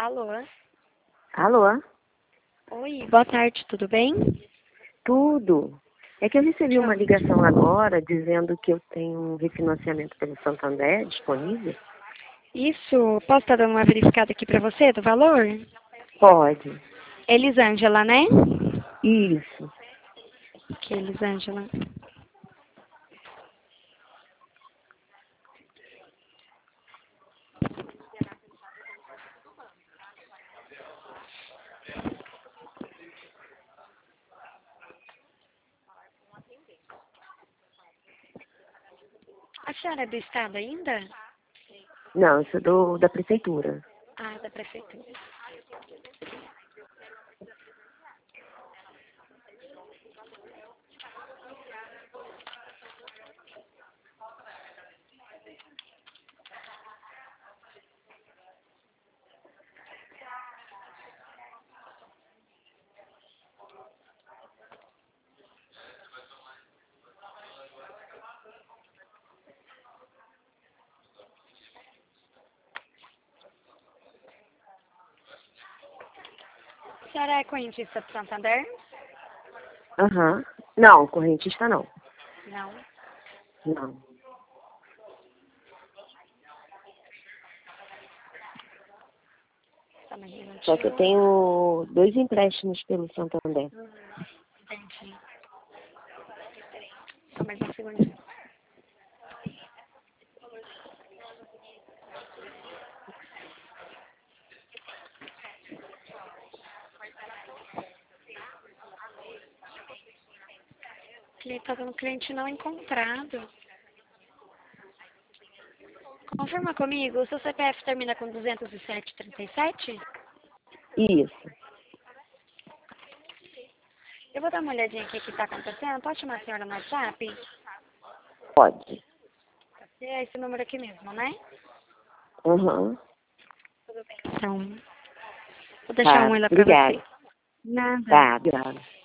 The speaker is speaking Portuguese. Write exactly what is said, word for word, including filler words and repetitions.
Alô? Alô? Oi, boa tarde, tudo bem? Tudo. É que eu recebi uma Tchau. ligação agora dizendo que eu tenho um refinanciamento pelo Santander disponível. Isso, posso estar dando uma verificada aqui pra você do valor? Pode. Elisângela, né? Isso. Aqui, Elisângela. A senhora é do estado ainda? Não, eu sou do, da prefeitura. Ah, da prefeitura. A senhora é correntista do Santander? Aham. Não, correntista não. Não. Não. Só mais um minutinho. Só que eu tenho dois empréstimos pelo Santander. Entendi. Só mais um segundinho. Ele tá dando cliente não encontrado. Confirma comigo, o seu C P F termina com duzentos e sete, trinta e sete? Isso. Eu vou dar uma olhadinha aqui o que está acontecendo. Pode chamar a senhora no WhatsApp? Pode. É esse número aqui mesmo, né? Aham. Então, vou deixar Tá. um ela para Obrigada. você. Nada. Tá, obrigada.